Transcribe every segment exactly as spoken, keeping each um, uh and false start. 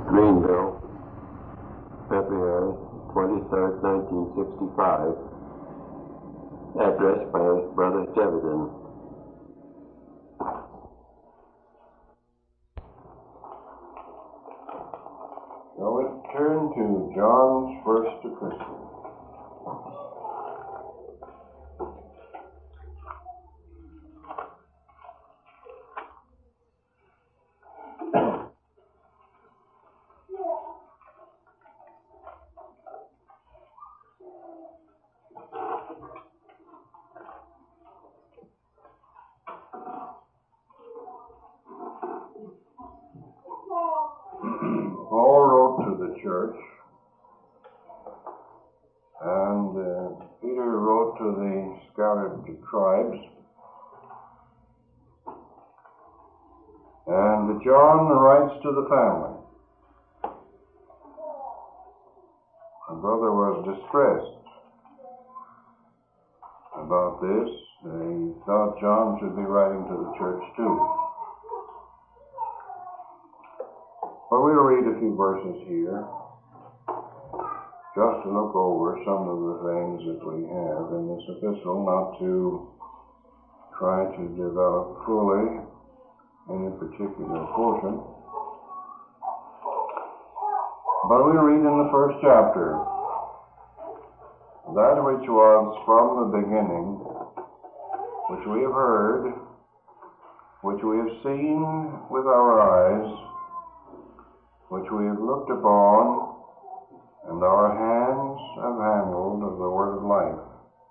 Greenville, February twenty-third, nineteen sixty-five. Addressed by Brother Sheridan. Now let's turn to John's first epistle. Paul wrote to the church, and uh, Peter wrote to the scattered tribes, and John writes to the family. My brother was distressed about this. He thought John should be writing to the church too. But we'll read a few verses here, just to look over some of the things that we have in this epistle, not to try to develop fully any particular portion. But we read in the first chapter, that which was from the beginning, which we have heard, which we have seen with our eyes, which we have looked upon, and our hands have handled of the word of life.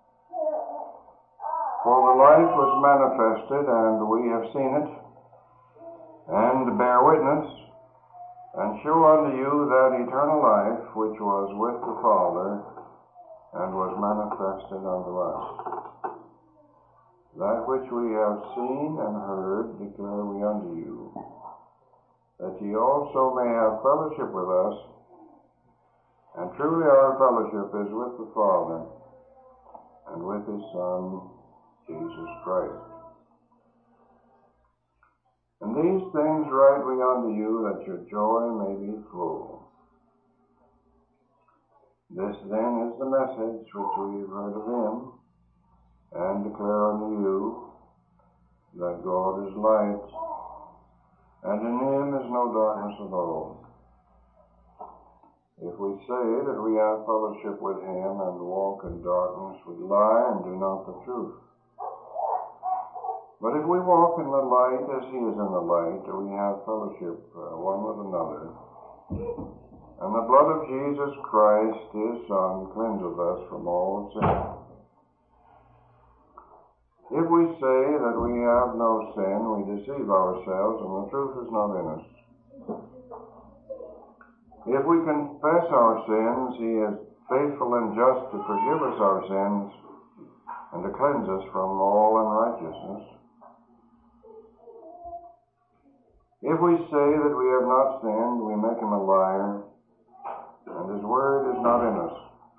For the life was manifested, and we have seen it, and bear witness, and show unto you that eternal life which was with the Father, and was manifested unto us. That which we have seen and heard declare we unto you, that ye also may have fellowship with us. And truly our fellowship is with the Father and with His Son, Jesus Christ. And these things write we unto you, that your joy may be full. This then is the message which we have heard of Him, and declare unto you, that God is light, and in Him is no darkness at all. If we say that we have fellowship with Him and walk in darkness, we lie and do not the truth. But if we walk in the light as He is in the light, we have fellowship uh, one with another. And the blood of Jesus Christ, His Son, cleanseth us from all sin. If we say that we have no sin, we deceive ourselves, and the truth is not in us. If we confess our sins, He is faithful and just to forgive us our sins and to cleanse us from all unrighteousness. If we say that we have not sinned, we make Him a liar, and His word is not in us.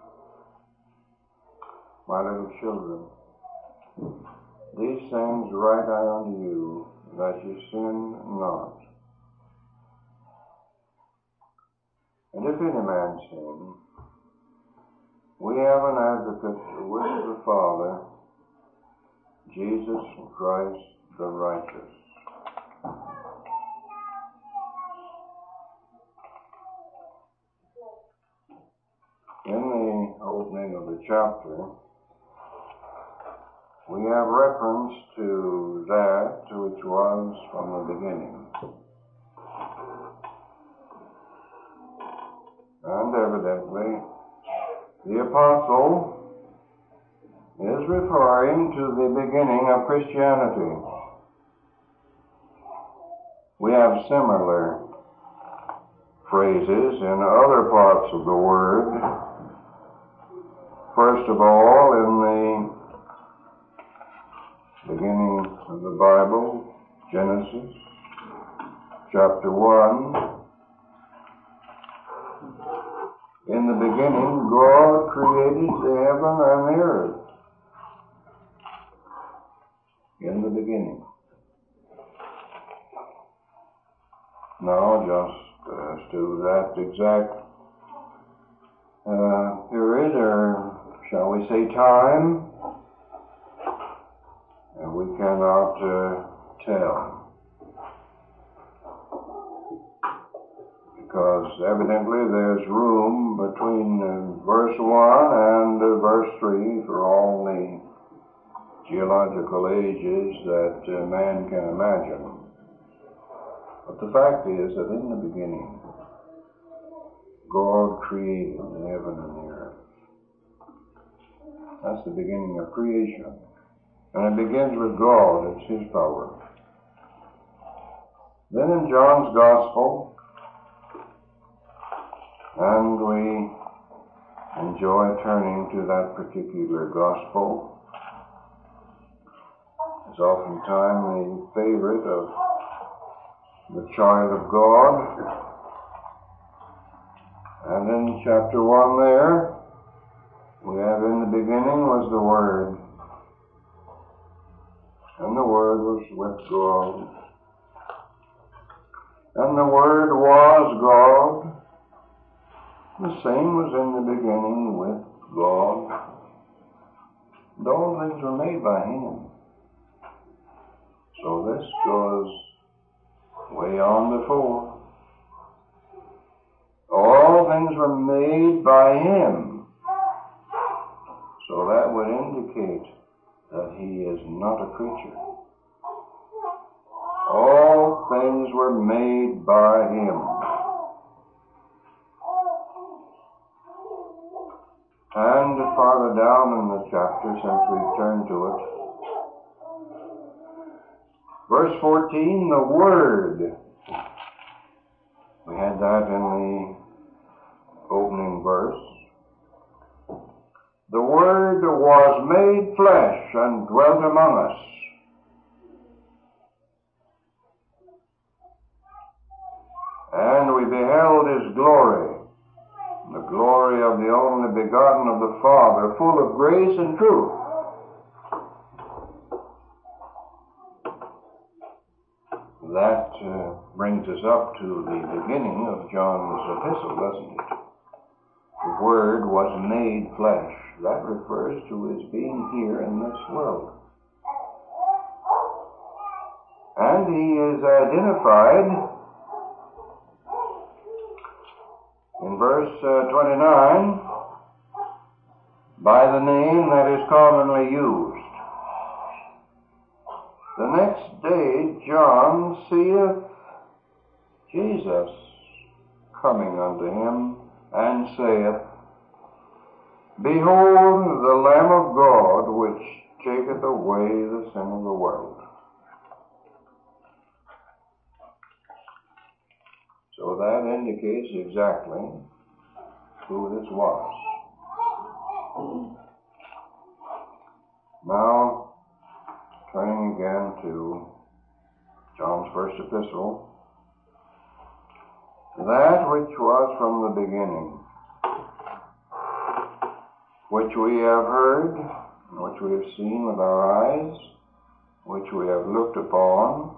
My little children, these things write I unto you, that ye sin not. And if any man sin, we have an advocate with the Father, Jesus Christ the righteous. In the opening of the chapter, we have reference to that which was from the beginning. And evidently, the apostle is referring to the beginning of Christianity. We have similar phrases in other parts of the Word. First of all, in the beginning of the Bible, Genesis, chapter one. In the beginning, God created the heaven and the earth. In the beginning. Now, just uh, to that exact uh, period, or shall we say time, and we cannot uh, tell. Because evidently there's room between uh, verse one and uh, verse three for all the geological ages that uh, man can imagine. But the fact is that in the beginning, God created the heaven and the earth. That's the beginning of creation. And it begins with God. It's His power. Then in John's Gospel, and we enjoy turning to that particular Gospel. It's oftentimes the favorite of the child of God. And in chapter one there, we have in the beginning was the Word. And the Word was with God. And the Word was God. The same was in the beginning with God. And all things were made by Him. So this goes way on before. All things were made by Him. So that would indicate that He is not a creature. All things were made by Him. And farther down in the chapter, since we've turned to it, verse fourteen, the Word. We had that in the opening verse. The Word was made flesh and dwelt among us. And we beheld His glory, the glory of the only begotten of the Father, full of grace and truth. That uh, brings us up to the beginning of John's epistle, doesn't it? The Word was made flesh. That refers to His being here in this world. And He is identified in verse uh, twenty-nine, by the name that is commonly used. The next day John seeth Jesus coming unto him, and saith, Behold the Lamb of God, which taketh away the sin of the world. So that indicates exactly who this was. Now, turning again to John's first epistle, that which was from the beginning, which we have heard, which we have seen with our eyes, which we have looked upon,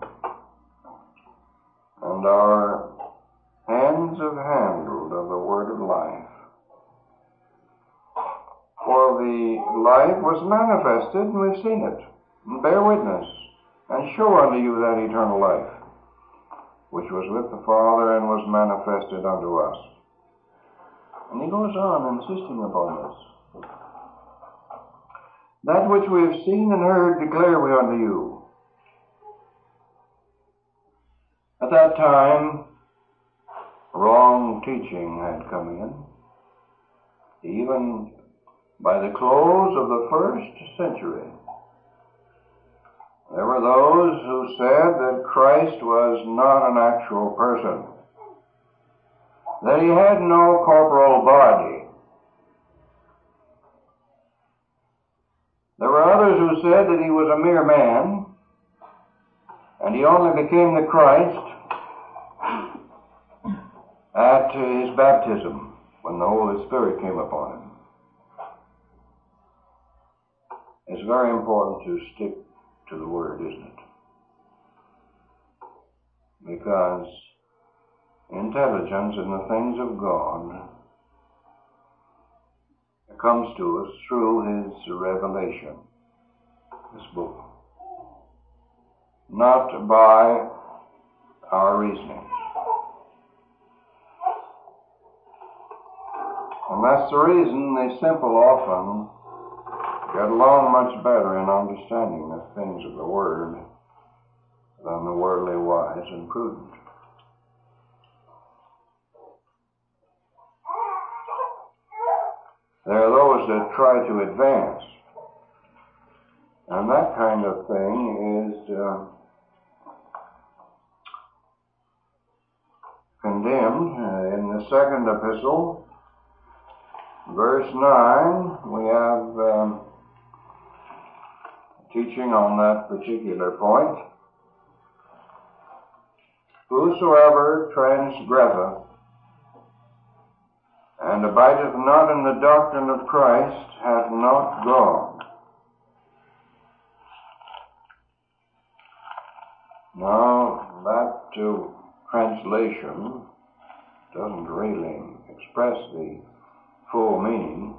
and our hands have handled of the word of life. For the life was manifested, and we've seen it, and bear witness, and show unto you that eternal life, which was with the Father and was manifested unto us. And he goes on insisting upon this. That which we have seen and heard declare we unto you. At that time, wrong teaching had come in. Even by the close of the first century, there were those who said that Christ was not an actual person, that He had no corporal body. There were others who said that He was a mere man, and He only became the Christ at His baptism, when the Holy Spirit came upon Him. It's very important to stick to the Word, isn't it? Because intelligence in the things of God comes to us through His revelation, this book, not by our reasoning. And that's the reason the simple often get along much better in understanding the things of the Word than the worldly wise and prudent. There are those that try to advance, and that kind of thing is uh, condemned uh, in the second epistle, verse nine. We have um, teaching on that particular point. Whosoever transgresseth and abideth not in the doctrine of Christ hath not God. Now, that uh, translation doesn't really express the full meaning.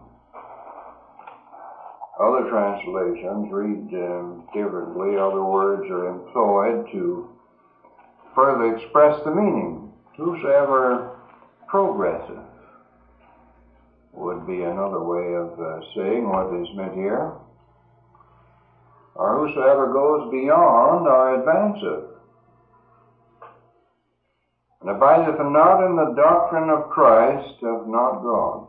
Other translations read um, differently. Other words are employed to further express the meaning. Whosoever progresseth would be another way of uh, saying what is meant here. Or whosoever goes beyond or advanceth, and abideth not in the doctrine of Christ, hath not God.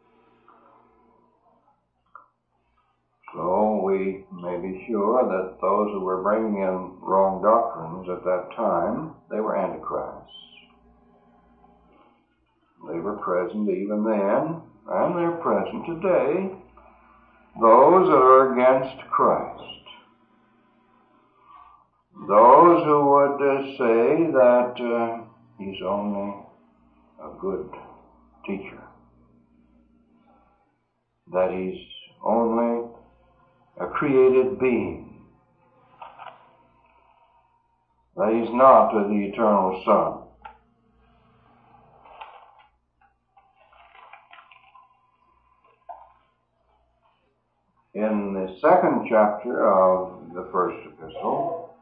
So we may be sure that those who were bringing in wrong doctrines at that time, they were antichrists. They were present even then, and they're present today, those that are against Christ. Those who would uh, say that uh, He's only a good teacher, that He's only a created being, that He's not the eternal Son. In the second chapter of the first epistle,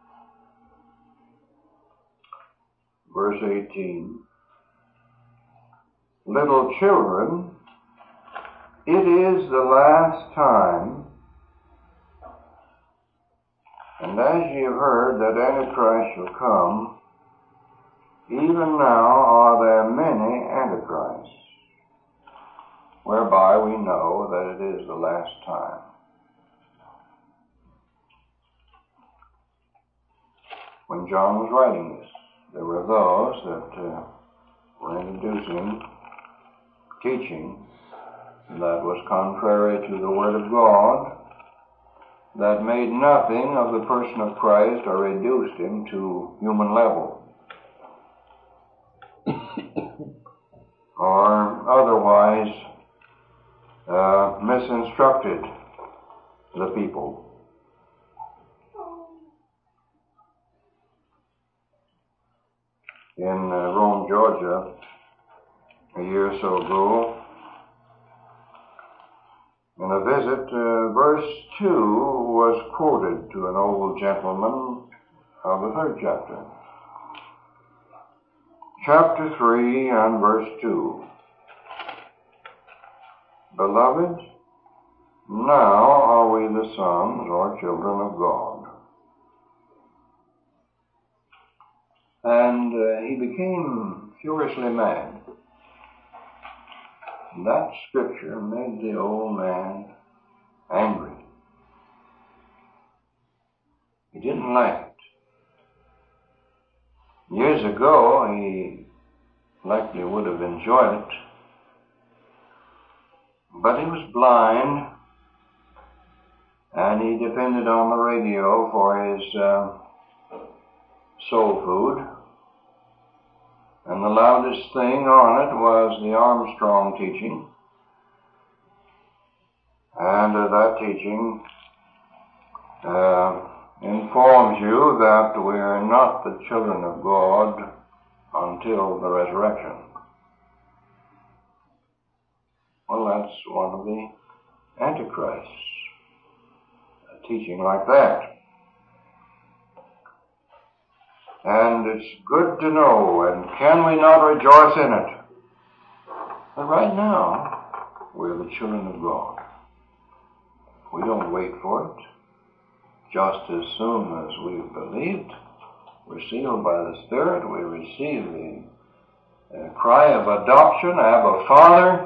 verse eighteen, little children, it is the last time, and as ye have heard that Antichrist shall come, even now are there many Antichrists, whereby we know that it is the last time. When John was writing this, there were those that uh, were introducing teaching that was contrary to the Word of God, that made nothing of the person of Christ or reduced Him to human level, or otherwise uh, misinstructed the people. In uh, Rome, Georgia, a year or so ago, in a visit, uh, verse two was quoted to an old gentleman of the third chapter. Chapter three and verse two. Beloved, now are we the sons or children of God. And uh, he became furiously mad. That scripture made the old man angry. He didn't like it. Years ago, he likely would have enjoyed it, but he was blind, and he depended on the radio for his uh, soul food. And the loudest thing on it was the Armstrong teaching. And uh, that teaching uh, informs you that we are not the children of God until the resurrection. Well, that's one of the Antichrists, a teaching like that. And it's good to know, and can we not rejoice in it, that right now we're the children of God. We don't wait for it. Just as soon as we've believed, we're sealed by the Spirit, we receive the uh, cry of adoption, Abba, Father,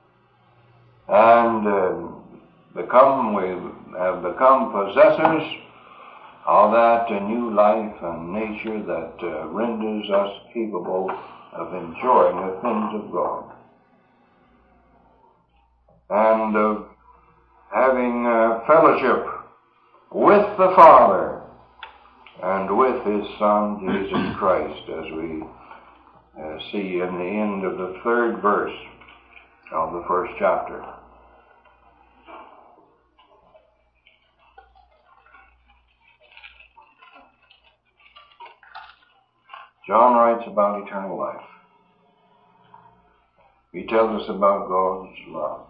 and uh, become, we have become possessors of that uh, new life and nature that uh, renders us capable of enjoying the things of God, and of having uh, fellowship with the Father and with His Son, Jesus Christ, as we uh, see in the end of the third verse of the first chapter. John writes about eternal life. He tells us about God's love.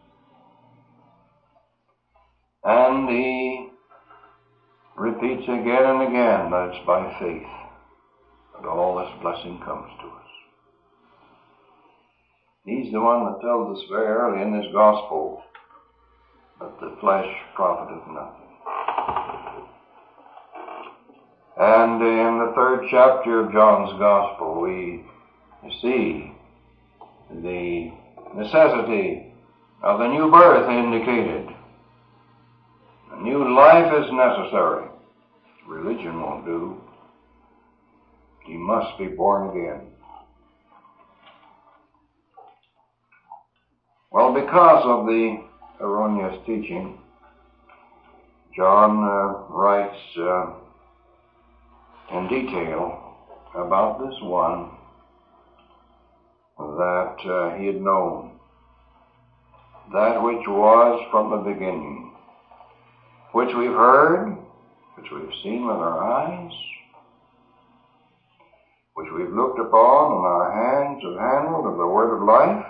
And he repeats again and again that it's by faith that all this blessing comes to us. He's the one that tells us very early in this gospel that the flesh profiteth nothing. And in the third chapter of John's gospel, we see the necessity of the new birth indicated. A new life is necessary. Religion won't do. He must be born again. Well, because of the erroneous teaching, John uh, writes uh, in detail about this one that uh, he had known, that which was from the beginning, which we've heard, which we've seen with our eyes, which we've looked upon, and our hands have handled of the word of life.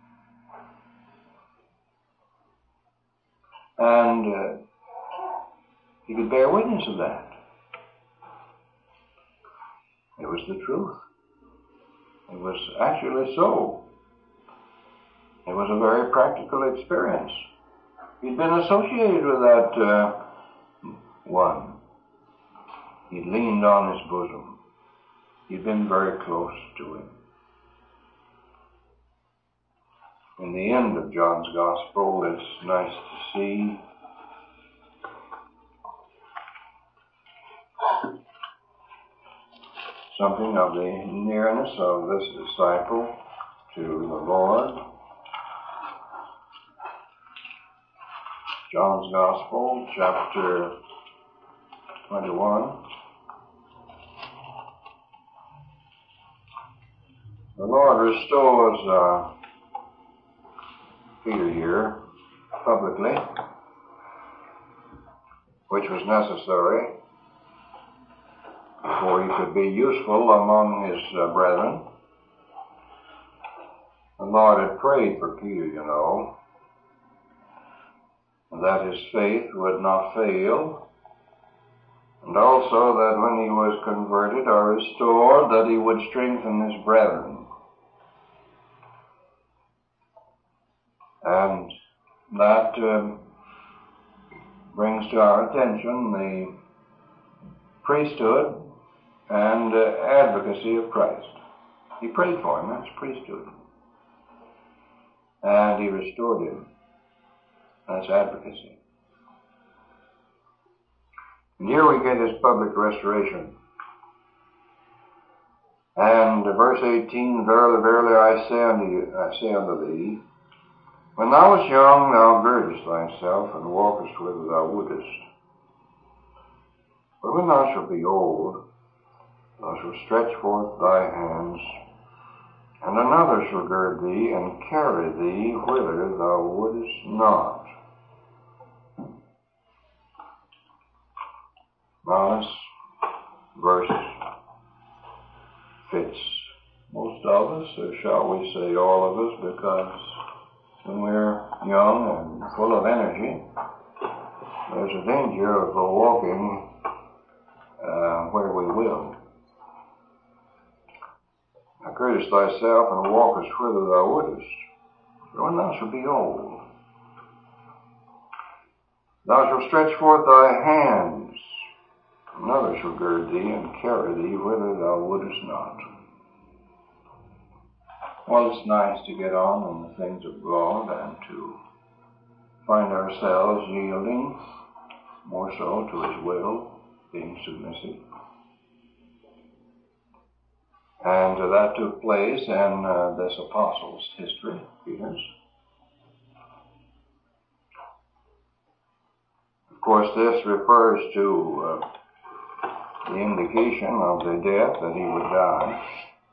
And uh, he could bear witness of that. It was the truth. It was actually so. It was a very practical experience. He'd been associated with that uh, one. He'd leaned on his bosom. He'd been very close to him. In the end of John's Gospel, it's nice to see something of the nearness of this disciple to the Lord. John's Gospel, chapter twenty-one. The Lord restores uh, Peter here publicly, which was necessary before he could be useful among his uh, brethren. The Lord had prayed for Peter, you know, that his faith would not fail, and also that when he was converted or restored, that he would strengthen his brethren. And that uh, brings to our attention the priesthood and uh, advocacy of Christ. He prayed for him, that's priesthood. And he restored him, that's advocacy. And here we get his public restoration. And uh, verse eighteen, Verily, verily, I say unto you, I say unto thee, when thou wast young, thou girdest thyself, and walkest whither thou wouldest. But when thou shalt be old, thou shalt stretch forth thy hands, and another shall gird thee, and carry thee whither thou wouldest not. Now this verse fits us, or shall we say all of us, because when we're young and full of energy, there's a danger of walking uh, where we will. Encourage thyself and walk as whither thou wouldest, but when thou shalt be old, thou shalt stretch forth thy hands, another shall gird thee and carry thee whither thou wouldest not. Well, it's nice to get on in the things of God and to find ourselves yielding more so to His will, being submissive. And uh, that took place in uh, this apostle's history, Peter's. Of course, this refers to uh, the indication of the death that he would die.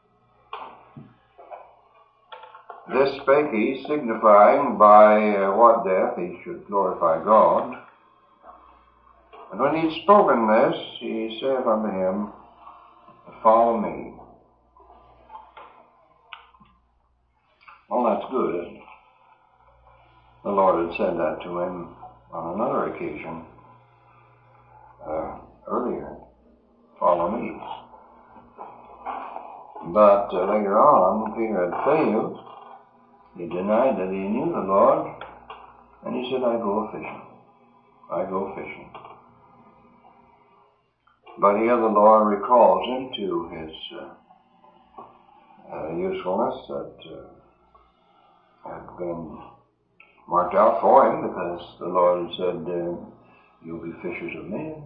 This spake he, signifying by uh, what death he should glorify God. And when he had spoken this, he saith unto him, Follow me. Well, that's good, isn't it? The Lord had said that to him on another occasion uh, earlier. Follow me. But uh, later on, Peter had failed. He denied that he knew the Lord, and he said, I go fishing. I go fishing. But here the Lord recalls him to his uh, uh, usefulness that uh, had been marked out for him, because the Lord had said, uh, you'll be fishers of men.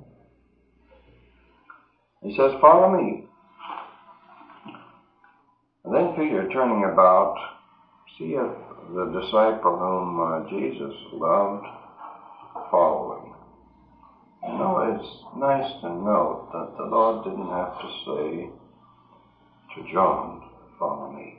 He says, follow me. And then Peter, turning about, see if the disciple whom uh, Jesus loved following. You know, it's nice to note that the Lord didn't have to say to John, follow me.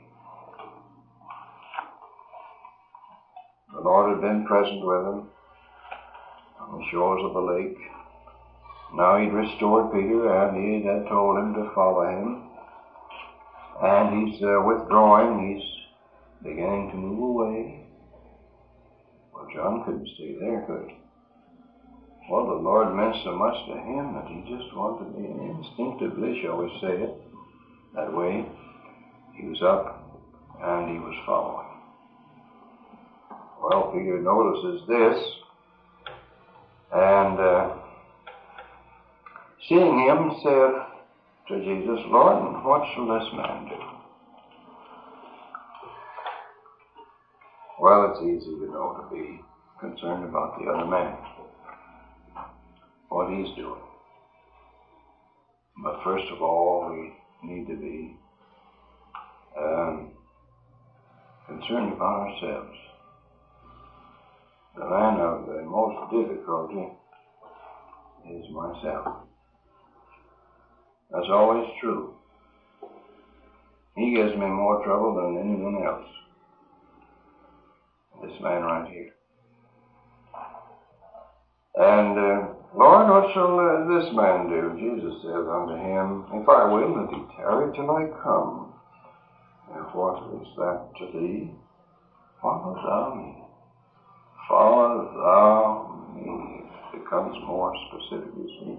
The Lord had been present with him on the shores of the lake. Now he'd restored Peter, and he had told him to follow him. And he's uh, withdrawing. He's beginning to move away. Well, John couldn't stay there, could he? Well, the Lord meant so much to him that he just wanted to, instinctively, shall we say it, that way. He was up and he was following. Well, Peter notices this, and uh, seeing him, saith to Jesus, Lord, what shall this man do? Well, it's easy to know to be concerned about the other man, what he's doing. But first of all, we need to be um, concerned about ourselves. The man of the most difficulty is myself. That's always true. He gives me more trouble than anyone else. This man right here. And, uh, Lord, what shall uh, this man do? Jesus says unto him, If I will that he tarry till I come. And what is that to thee? Follow thou me. Follow thou me. It becomes more specific, you see.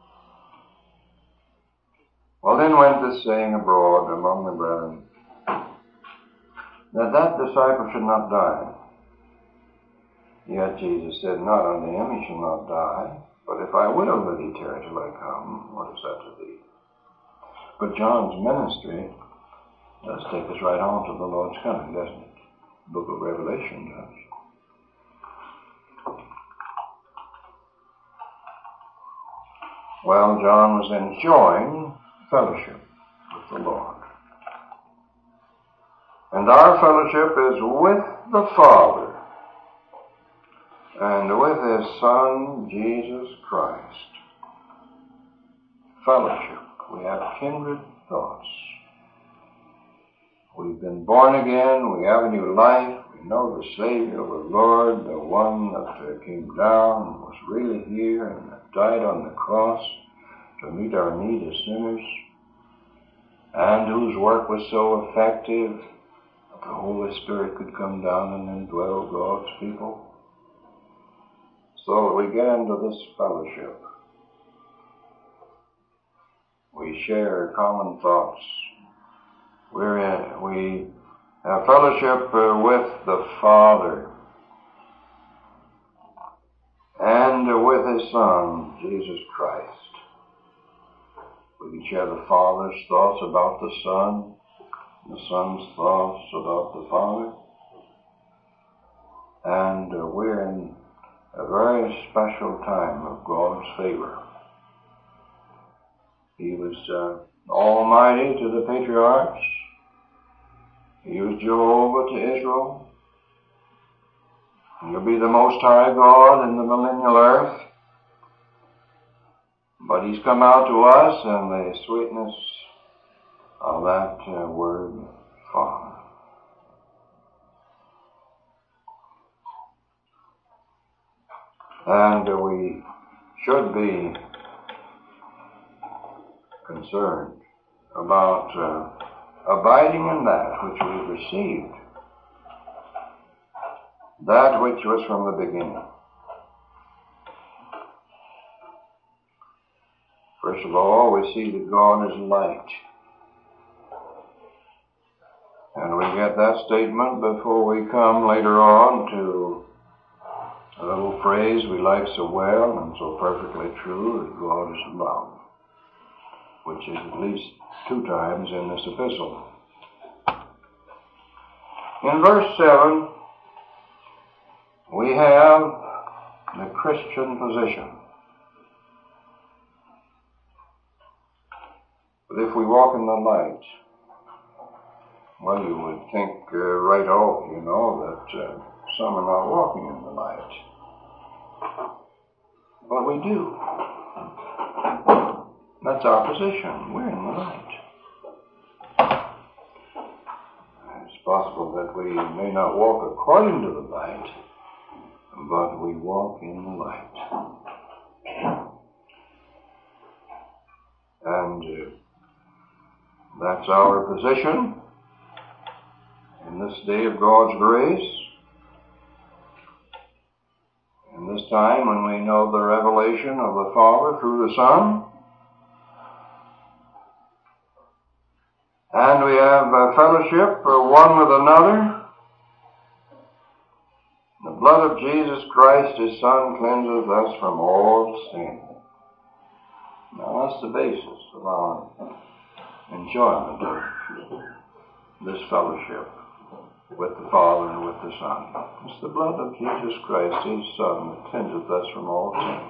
Well, then went this saying abroad among the brethren, that that disciple should not die. Yet Jesus said not unto him, he shall not die. But if I will that he tarry till I come, what is that to thee? But John's ministry does take us right on to the Lord's coming, doesn't it? The book of Revelation does. Well, John was enjoying fellowship with the Lord. And our fellowship is with the Father and with His Son, Jesus Christ. Fellowship. We have kindred thoughts. We've been born again. We have a new life. We know the Savior, the Lord, the one that came down and was really here and died on the cross to meet our need as sinners. and whose work was so effective that the Holy Spirit could come down and indwell God's people. So that we get into this fellowship. We share common thoughts. We're in, we have fellowship uh, with the Father and uh, with His Son, Jesus Christ. We can share the Father's thoughts about the Son, the Son's thoughts about the Father. And uh, we're in a very special time of God's favor. He was uh, Almighty to the patriarchs. He was Jehovah to Israel. He'll be the Most High God in the millennial earth. But He's come out to us in the sweetness of that uh, word, Father. And uh, we should be concerned about uh, abiding in that which we've received, that which was from the beginning. First of all, we see that God is light. And we get that statement before we come later on to a little phrase we like so well and so perfectly true, that God is love, which is at least two times in this epistle. In verse seven, we have the Christian position. But if we walk in the light, well, you would think uh, right off, you know, that uh, some are not walking in the light. But we do. That's our position. We're in the light. It's possible that we may not walk according to the light, but we walk in the light. And uh, that's our position in this day of God's grace. In this time when we know the revelation of the Father through the Son. And we have a fellowship one with another. The blood of Jesus Christ, His Son, cleanses us from all sin. Now that's the basis of our enjoyment of this fellowship with the Father and with the Son. It's the blood of Jesus Christ, His Son, that cleanseth us from all sin.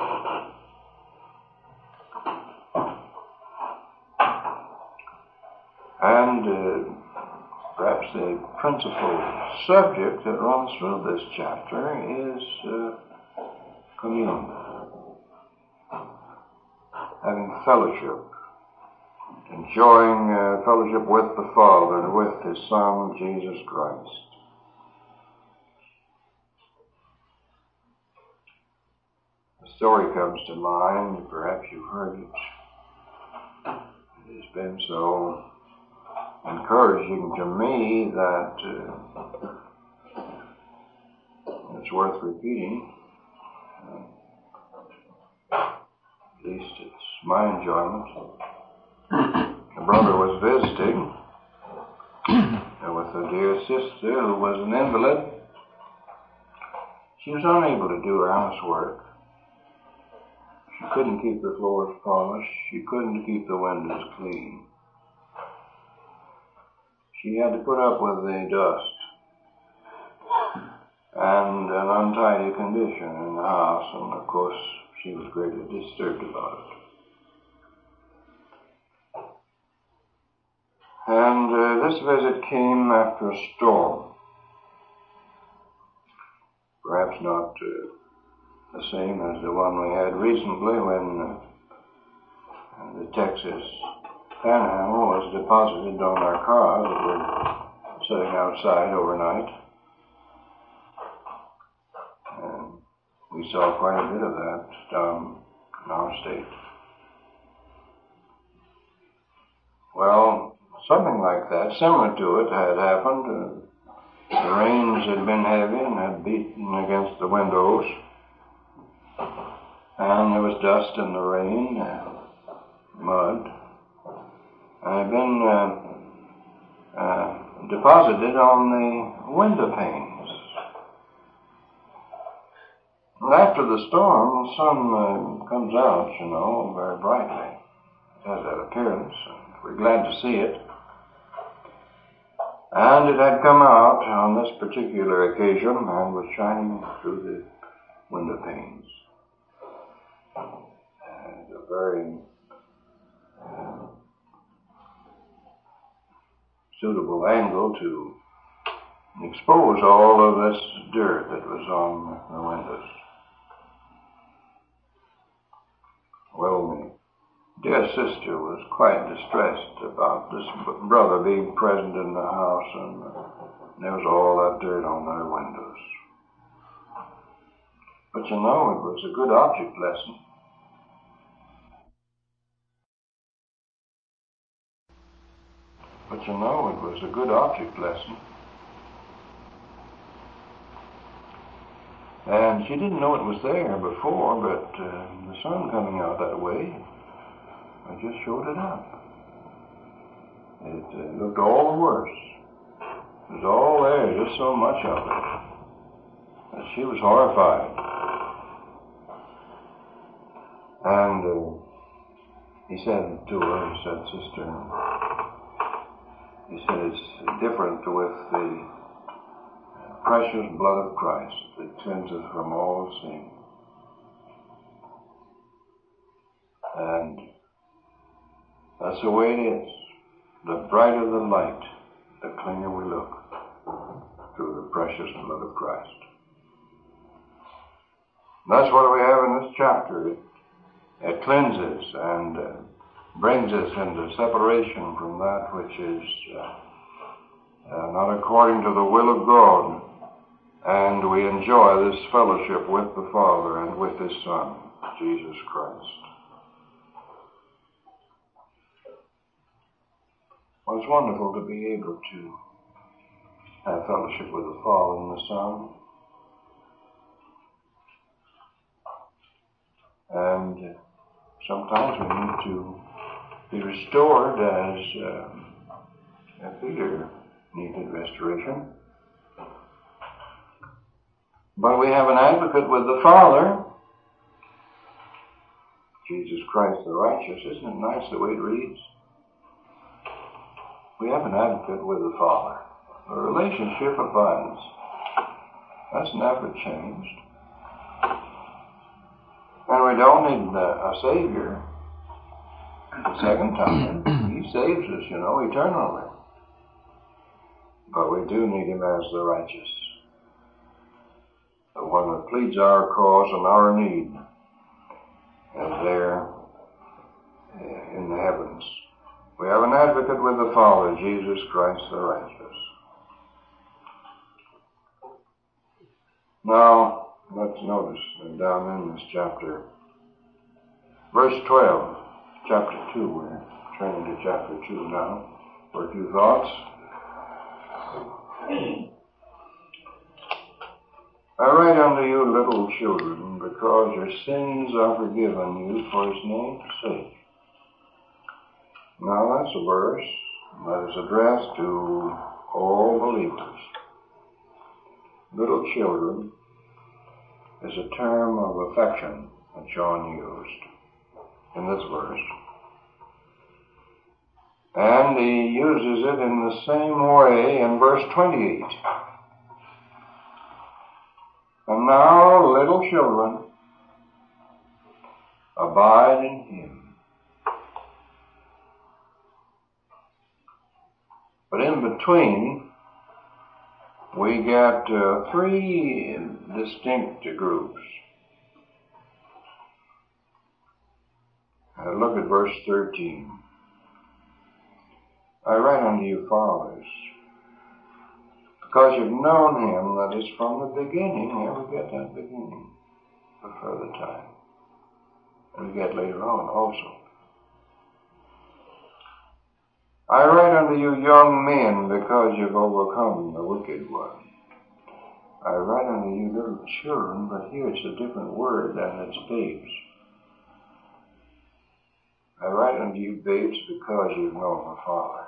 And uh, perhaps the principal subject that runs through this chapter is uh, communion. Having fellowship. Enjoying uh, fellowship with the Father and with His Son, Jesus Christ. A story comes to mind, perhaps you've heard it. It has been so encouraging to me that uh, it's worth repeating. Uh, at least it's my enjoyment. A brother was visiting with a dear sister who was an invalid. She was unable to do her housework. She couldn't keep the floors polished. She couldn't keep the windows clean. She had to put up with the dust and an untidy condition in the house, and of course she was greatly disturbed about it. And uh, this visit came after a storm. Perhaps not uh, the same as the one we had recently when uh, the Texas Panhandle was deposited on our cars that were sitting outside overnight. And we saw quite a bit of that down in our state. Well, something like that, similar to it, had happened. Uh, the rains had been heavy and had beaten against the windows. And there was dust in the rain, uh, mud. And had been uh, uh, deposited on the window panes. And after the storm, the sun uh, comes out, you know, very brightly. It has that appearance, and we're glad to see it. And it had come out on this particular occasion and was shining through the window panes. And a very uh, suitable angle to expose all of this dirt that was on the windows. Well, my dear sister was quite distressed about this brother being present in the house, and there was all that dirt on their windows. But you know, it was a good object lesson. But you know, it was a good object lesson. And she didn't know it was there before, but uh, the sun coming out that way, I just showed it up. It uh, looked all the worse. It was all there, just so much of it. And she was horrified. And uh, he said to her, he said, Sister, he said, it's different with the precious blood of Christ that cleanses from all sin. And that's the way it is. The brighter the light, the cleaner we look through the precious blood of Christ. And that's what we have in this chapter. It, it cleanses and uh, brings us into separation from that which is uh, uh, not according to the will of God. And we enjoy this fellowship with the Father and with His Son, Jesus Christ. Well, it's wonderful to be able to have fellowship with the Father and the Son. And sometimes we need to be restored as uh, Peter needed restoration. But we have an advocate with the Father, Jesus Christ the righteous. Isn't it nice the way it reads? We have an advocate with the Father. The relationship abides. That's never changed. And we don't need a Savior the second time. He saves us, you know, eternally. But we do need Him as the righteous. The one that pleads our cause and our need, and there uh, in the heavens. We have an advocate with the Father, Jesus Christ the righteous. Now, let's notice down in this chapter, verse twelve, chapter two. We're turning to chapter two now for a few thoughts. I write unto you, little children, because your sins are forgiven you for His name's sake. Now that's a verse that is addressed to all believers. Little children is a term of affection that John used in this verse. And he uses it in the same way in verse twenty-eight. And now, little children, abide in Him. But in between, we get uh, three distinct groups. Uh, look at verse thirteen. I write unto you, fathers, because you've known Him that is from the beginning. Here we get that beginning for further time. And we get later on also. I write unto you young men, because you've overcome the wicked one. I write unto you little children, but here it's a different word than it's babes. I write unto you babes because you've known the Father.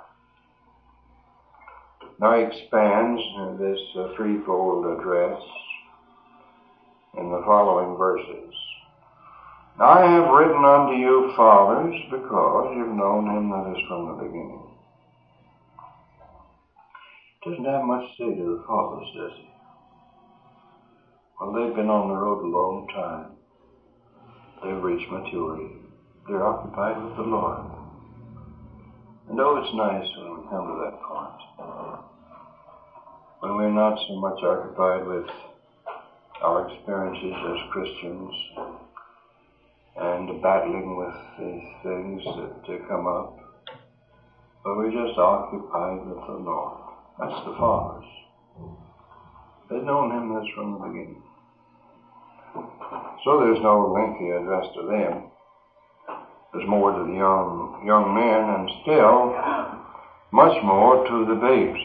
Now he expands this uh, threefold address in the following verses. Now I have written unto you fathers, because you've known him that is from the beginning. Doesn't have much to say to the fathers, does he? Well, they've been on the road a long time. They've reached maturity. They're occupied with the Lord. And oh, it's nice when we come to that point, when we're not so much occupied with our experiences as Christians and battling with these things that come up, but we're just occupied with the Lord. That's the fathers. They've known him as from the beginning. So there's no lengthy address to them. There's more to the young young men, and still much more to the babes.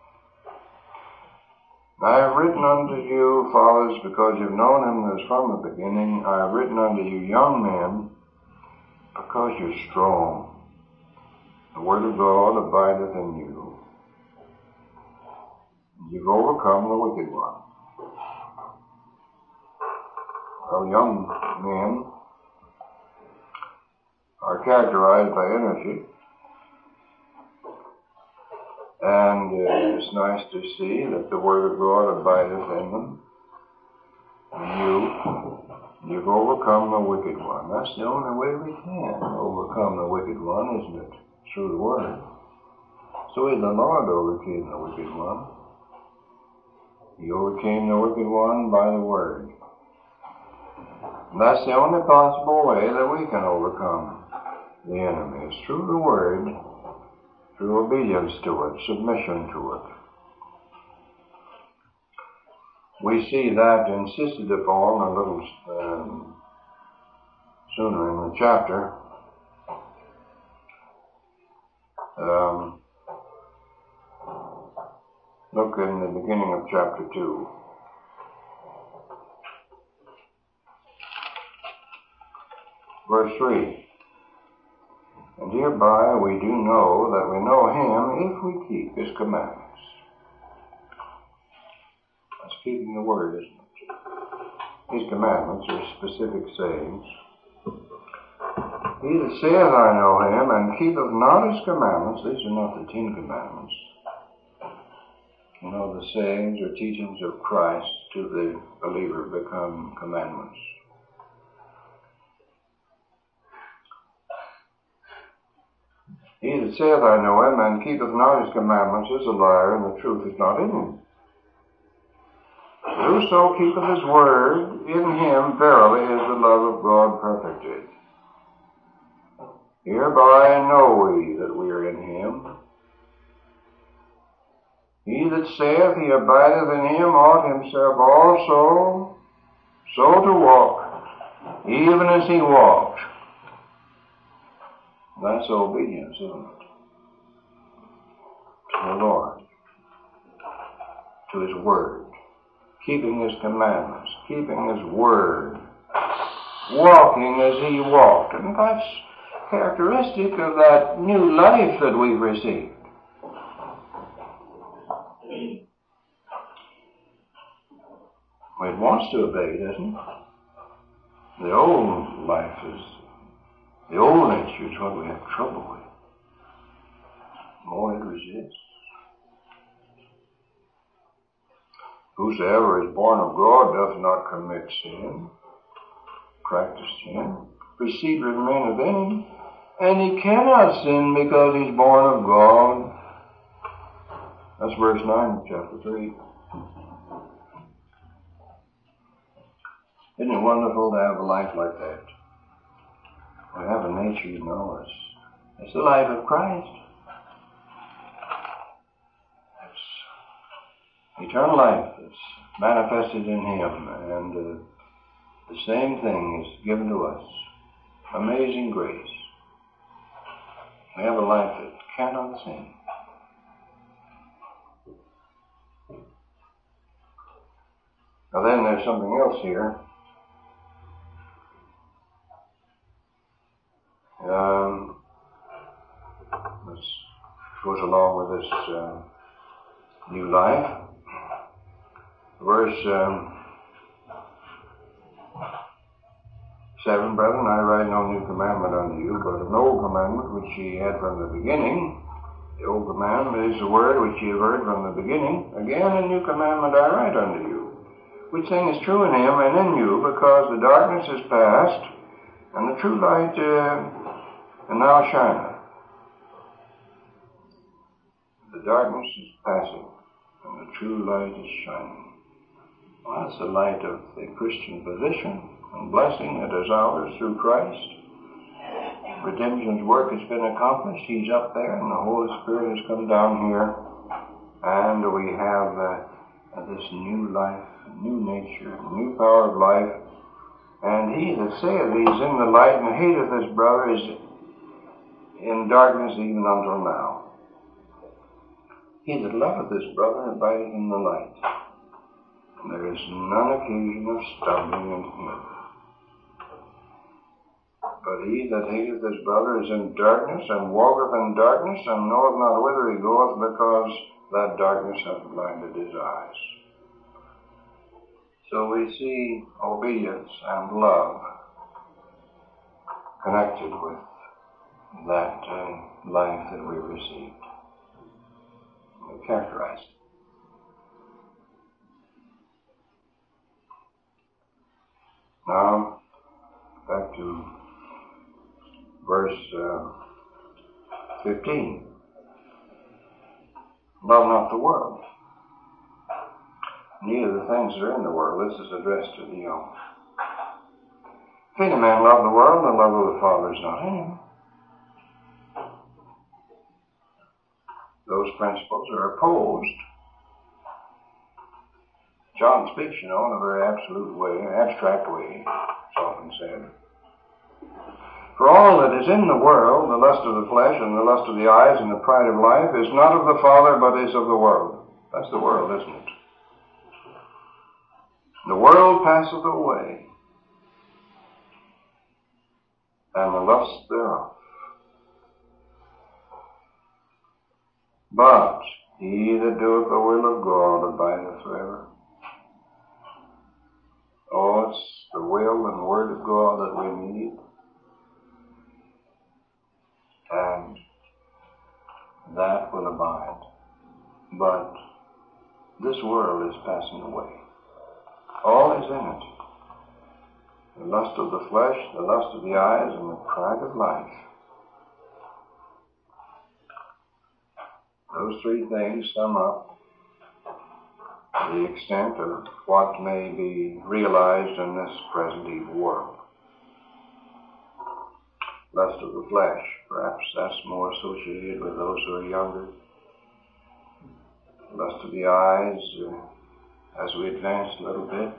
I have written unto you, fathers, because you've known him that is from the beginning. I have written unto you, young men, because you're strong. The word of God abideth in you. You've overcome the wicked one. Well, young men are characterized by energy, and uh, it's nice to see that the word of God abideth in them. And you, you've overcome the wicked one. That's the only way we can overcome the wicked one, isn't it? Through the word. So the Lord overcame the wicked one. He overcame the wicked one by the word. And that's the only possible way that we can overcome the enemy. It's through the word, through obedience to it, submission to it. We see that insisted upon a little um, sooner in the chapter. Um, look in the beginning of chapter two. Verse three. And hereby we do know that we know him if we keep his commandments. That's keeping the word, isn't it? His commandments are specific sayings. He that saith, I know him, and keepeth not his commandments, these are not the Ten Commandments. You know, the sayings or teachings of Christ to the believer become commandments. He that saith, I know him, and keepeth not his commandments, is a liar, and the truth is not in him. Whoso keepeth his word, in him verily is the love of God perfected. Hereby know we that we are in him. He that saith he abideth in him ought himself also so to walk, even as he walked. That's obedience, isn't it? To the Lord, to his word, keeping his commandments, keeping his word, walking as he walked. And that's characteristic of that new life that we've received. Well, it wants to obey, doesn't it? The old life is, the old nature is what we have trouble with. More it resists. Whosoever is born of God doth not commit sin, practice sin. His seed remaineth in him, and he cannot sin because he's born of God. That's verse nine of chapter three. Isn't it wonderful to have a life like that? We have a nature, you know, it's, it's the life of Christ. It's eternal life that's manifested in him, and uh, the same thing is given to us. Amazing grace. We have a life that cannot sin. Now then, there's something else here. Um, this goes along with this uh, new life. Verse um, seven, Brethren, I write no new commandment unto you, but an old commandment which ye had from the beginning. The old commandment is the word which ye have heard from the beginning. Again, a new commandment I write unto you, which thing is true in him and in you, because the darkness is past, and the true light uh, and now shineth. The darkness is passing, and the true light is shining. Well, that's the light of the Christian position and blessing that is ours through Christ. Redemption's work has been accomplished. He's up there, and the Holy Spirit has come down here, and we have uh, this new life, new nature, new power of life. And he that saith he is in the light and hateth his brother is in darkness even until now. He that loveth his brother abideth in the light, and there is none occasion of stumbling in him. But he that hateth his brother is in darkness, and walketh in darkness, and knoweth not whither he goeth, because that darkness hath blinded his eyes. So we see obedience and love connected with that uh, life that we received. We characterize it. Now, back to verse uh, fifteen. Love not the world, neither the things that are in the world. This is addressed to the young. If any man love the world, the love of the Father is not in him. Those principles are opposed. John speaks, you know, in a very absolute way, abstract way, it's often said. For all that is in the world, the lust of the flesh and the lust of the eyes and the pride of life, is not of the Father, but is of the world. That's the world, isn't it? The world passeth away, and the lust thereof. But he that doeth the will of God abideth forever. Oh, it's the will and word of God that we need. And that will abide. But this world is passing away. All is in it. The lust of the flesh, the lust of the eyes, and the pride of life. Those three things sum up the extent of what may be realized in this present evil world. Lust of the flesh, perhaps that's more associated with those who are younger. Lust of the eyes, uh, as we advance a little bit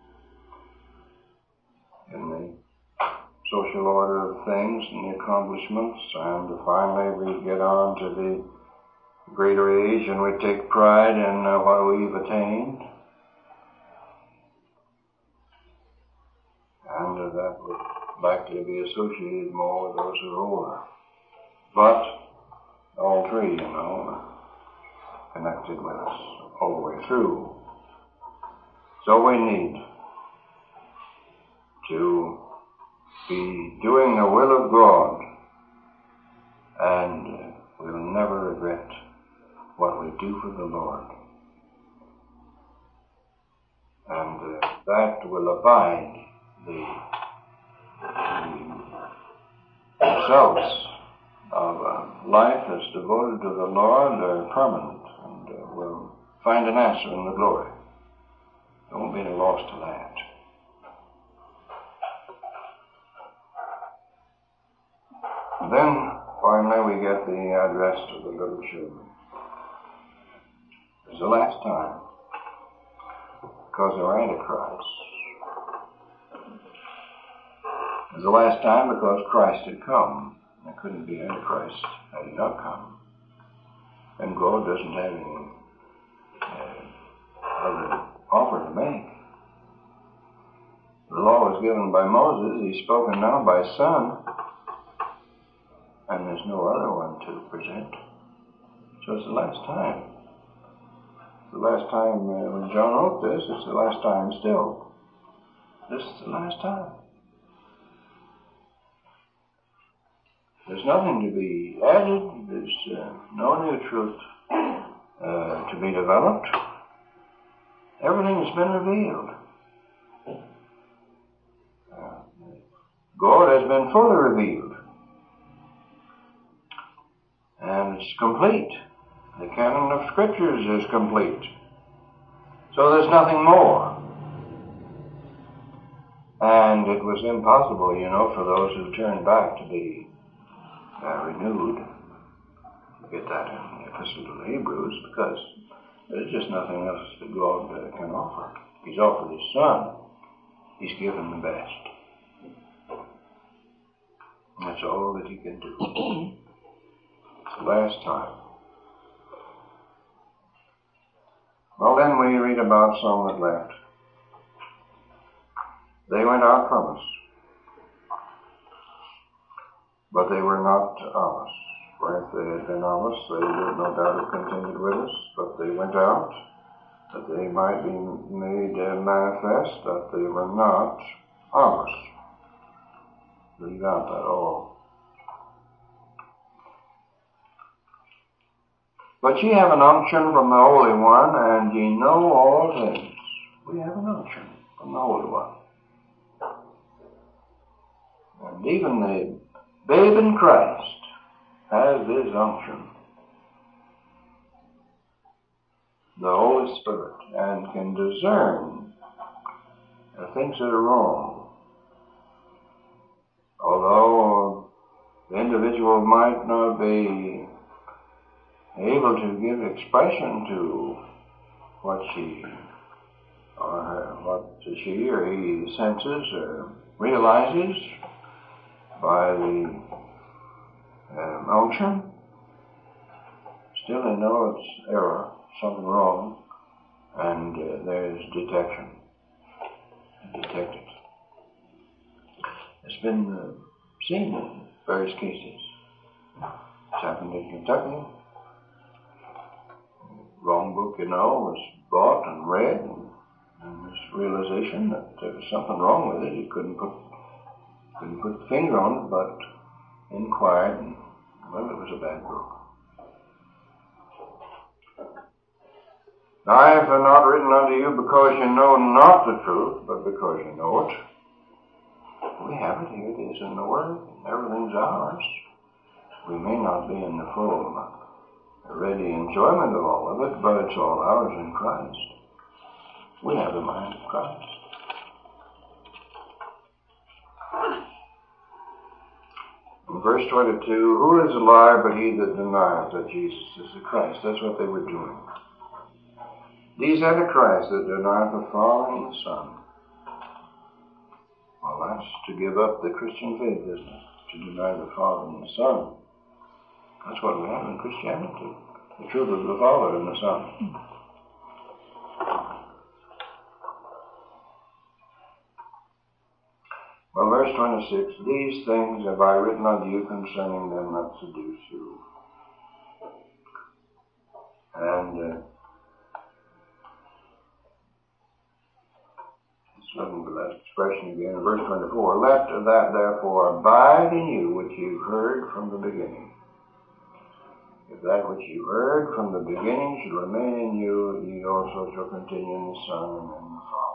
in the social order of things and the accomplishments, and finally we get on to the greater age and we take pride in uh, what we've attained. And uh, that would likely be associated more with those who are older. But all three, you know, are connected with us all the way through. So we need to be doing the will of God, and uh, we'll never regret what we do for the Lord. And uh, that will abide the, the results of a life that's devoted to the Lord are permanent, and uh, will find an answer in the glory. There won't be any loss to that. And then, finally, we get the address to the little children. It's the last time, because they're Antichrist. It's the last time because Christ had come. There couldn't be Antichrist had he not come. And God doesn't have any uh, other offer to make. The law was given by Moses. He's spoken now by Son. And there's no other one to present. So it's the last time. The last time uh, when John wrote this, it's the last time still. This is the last time. There's nothing to be added. There's uh, no new truth uh, to be developed. Everything has been revealed. Uh, God has been fully revealed. And it's complete. The canon of Scriptures is complete. So there's nothing more. And it was impossible, you know, for those who turned back to be uh, renewed. You get that in the Epistle to the Hebrews, because there's just nothing else that God uh, can offer. He's offered His Son. He's given the best. And that's all that He can do. It's the last time. Well, then we read about some that left. They went out from us, but they were not of us. For if they had been of us, they would no doubt have continued with us, but they went out, that they might be made uh, manifest that they were not of us. Leave out that all. But ye have an unction from the Holy One, and ye know all things. We have an unction from the Holy One. And even the babe in Christ has this unction, the Holy Spirit, and can discern the things that are wrong. Although the individual might not be able to give expression to what she or what she or he senses or realizes by the um, unction, still they know it's error, something wrong, and uh, there's detection. Detect it. It's been uh, seen in various cases. It's happened in Kentucky. Wrong book, you know, was bought and read, and, and this realization that there was something wrong with it. He couldn't put couldn't put the finger on it, but inquired, and well, it was a bad book. I have not written unto you because you know not the truth, but because you know it. We have it here. It is in the Word. Everything's ours. We may not be in the full ready enjoyment of all of it, but it's all ours in Christ. We have the mind of Christ. In verse twenty-two, who is a liar but he that denies that Jesus is the Christ? That's what they were doing. These Antichrists that deny the Father and the Son. Well, that's to give up the Christian faith, isn't it? To deny the Father and the Son. That's what we have in Christianity. The truth of the Father and the Son. Well, verse twenty-six, these things have I written unto you concerning them that seduce you. And uh, let's listen to that expression again. Verse twenty-four, let that therefore abide in you which you heard from the beginning. If that which you heard from the beginning should remain in you, ye also shall continue in the Son and in the Father.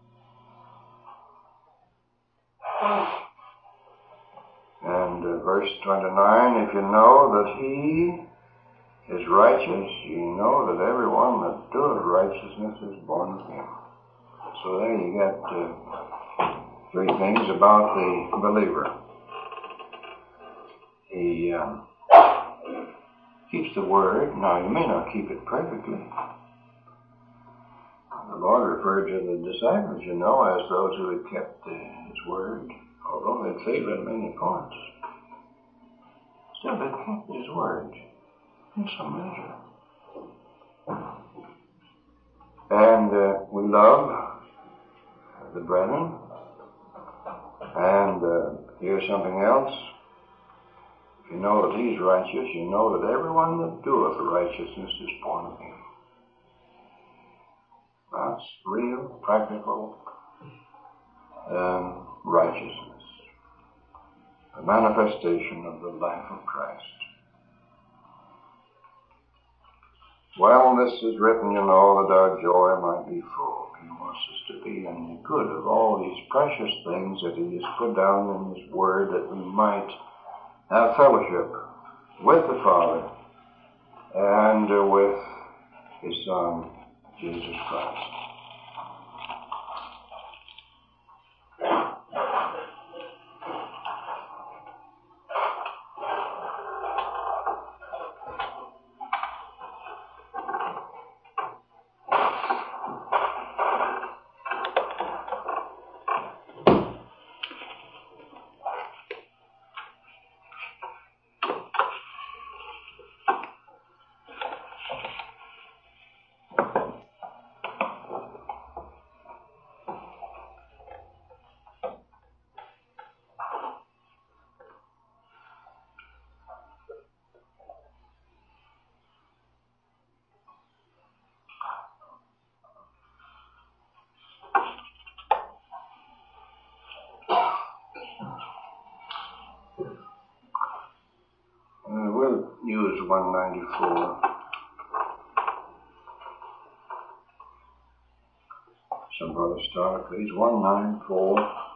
And uh, verse twenty-nine, if you know that he is righteous, ye know that everyone that doeth righteousness is born of him. So there you get uh, three things about the believer. He um, keeps the Word. Now, you may not keep it perfectly. The Lord referred to the disciples, you know, as those who had kept uh, His Word, although they'd failed in many points. still had kept his word in some measure. And uh, we love the brethren. And uh, here's something else. If you know that he's righteous, you know that everyone that doeth righteousness is born of him. That's real, practical um, righteousness. A manifestation of the life of Christ. Well, this is written, you know, that our joy might be full. He wants us to be in the good of all these precious things that he has put down in his word, that we might have fellowship with the Father and uh, with his Son, Jesus Christ. We'll use one ninety-four. Some brother start, please. one ninety-four.